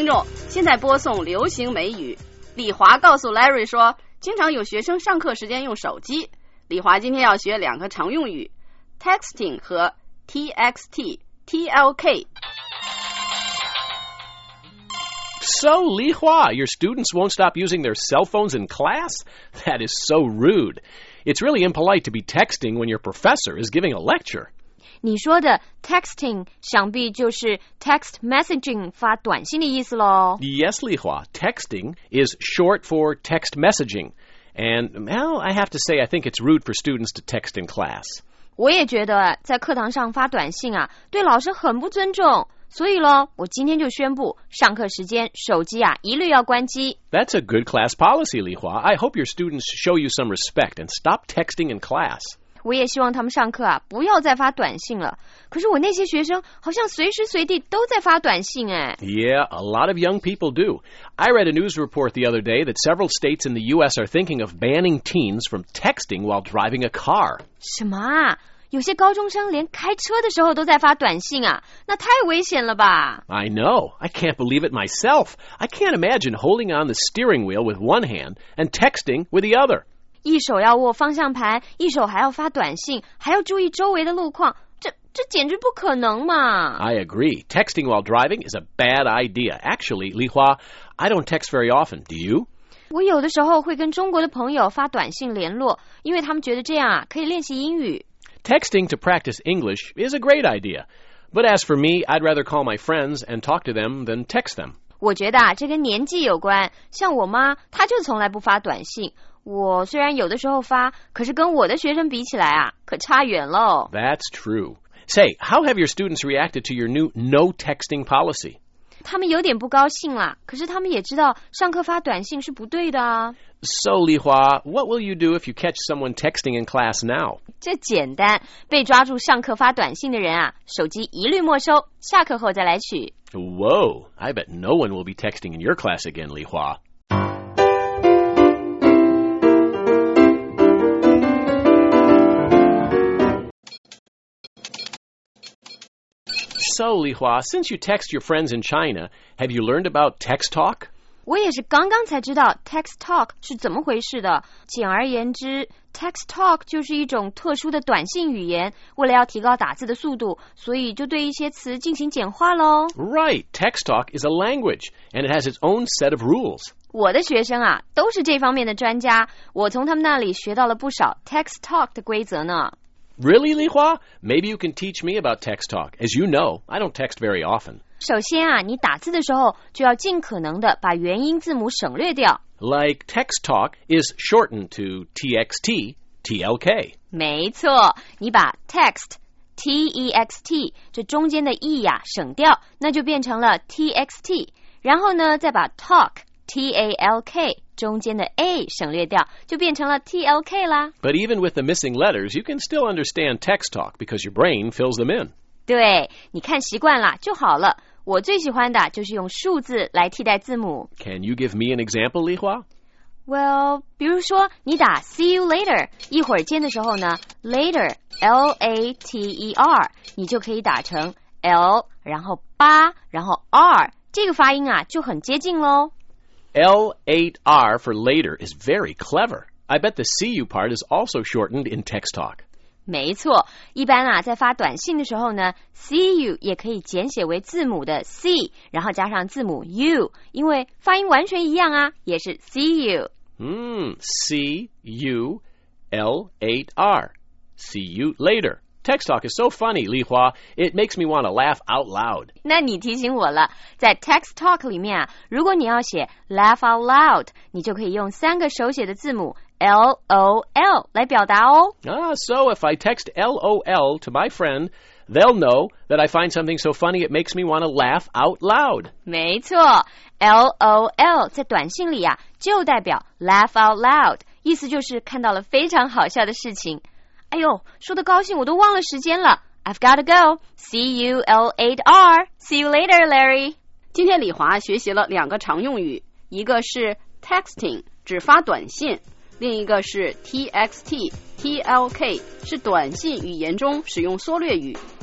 众，现在播送流行美语。李华告诉 Larry 说，经常有学生上课时间用手机。李华今天要学两个常用语 texting 和 txt。So, Li Hua, your students won't stop using their cell phones in class? That is so rude. It's really impolite to be texting when your professor is giving a lecture. 你说的 texting 想必就是 text messaging 发短信的意思咯。 Yes, Li Hua. Texting is short for text messaging. And, well, I have to say I think it's rude for students to text in class. 我也觉得在课堂上发短信啊，对老师很不尊重。所以咯，我今天就宣布，上课时间手机啊一律要关机。 That's a good class policy, Li Hua. I hope your students show you some respect and stop texting in class. 我也希望他们上课啊不要再发短信了。可是我那些学生好像随时随地都在发短信哎。 Yeah, a lot of young people do. I read a news report the other day that several states in the U.S. are thinking of banning teens from texting while driving a car. 什么啊？有些高中生连开车的时候都在发短信啊，那太危险了吧 I know. I can't believe it myself. I can't imagine holding on the steering wheel with one hand and texting with the other. 一手要握方向盘，一手还要发短信，还要注意周围的路况，这简直不可能嘛 I agree. Texting while driving is a bad idea. Actually, Li Hua, I don't text very often. Do you? 我有的时候会跟中国的朋友发短信联络，因为他们觉得这样啊可以练习英语。 Texting to practice English is a great idea. But as for me, I'd rather call my friends and talk to them than text them. 我觉得啊，这跟年纪有关。像我妈，她就从来不发短信。我虽然有的时候发，可是跟我的学生比起来啊，可差远喽。 That's true. Say, how have your students reacted to your new no texting policy? 他们有点不高兴啦，可是他们也知道上课发短信是不对的啊。 So, Li Hua, what will you do if you catch someone texting in class now? 这简单，被抓住上课发短信的人啊，手机一律没收，下课后再来取。 Whoa, I bet no one will be texting in your class again, Li Hua. So, Li Hua, since you text your friends in China, have you learned about text talk? 我也是刚刚才知道 text talk 是怎么回事的。简而言之 text talk 就是一种特殊的短信语言，为了要提高打字的速度，所以就对一些词进行简化咯。 Right, text talk is a language, and it has its own set of rules. 我的学生啊，都是这方面的专家，我从他们那里学到了不少 text talk 的规则呢。 Really, Li Hua? Maybe you can teach me about text talk. As you know, I don't text very often. 首先啊，你打字的时候就要尽可能的把元音字母省略掉。 Like text talk is shortened to TXT, TLK. 没错，你把 text, T-E-X-T 这中间的 E 呀省掉，那就变成了 TXT。然后呢，再把 talk, T-A-L-K 中间的 A 省略掉，就变成了 TLK 啦。 But even with the missing letters, you can still understand text talk because your brain fills them in. 对，你看习惯了就好了。我最喜欢的就是用数字来替代字母。 Can you give me an example, Li Hua? Well, 比如说你打 see you later 一会儿见的时候呢 later, L-A-T-E-R 你就可以打成 L 然后8然后 R 这个发音啊就很接近咯。 L8R for later is very clever. I bet the see you part is also shortened in text talk. 没错，一般啊在发短信的时候呢 see you 也可以简写为字母的 C 然后加上字母 U 因为发音完全一样啊也是 see you C-U-L-8R See you later. Text talk is so funny, Li Hua. It makes me want to laugh out loud. 那你提醒我了，在 text talk 里面啊，如果你要写 laugh out loud 你就可以用3个手写的字母 L-O-L 来表达哦。 So if I text LOL to my friend, they'll know that I find something so funny it makes me want to laugh out loud. 没错 LOL 在短信里啊就代表 laugh out loud 意思就是看到了非常好笑的事情。哎呦，说得高兴我都忘了时间了。I've got to go. See you L8R. See you later, Larry. 今天李华学习了2个常用语，一个是 texting 只发短信，另一个是 TXT TLK 是短信语言中使用缩略语。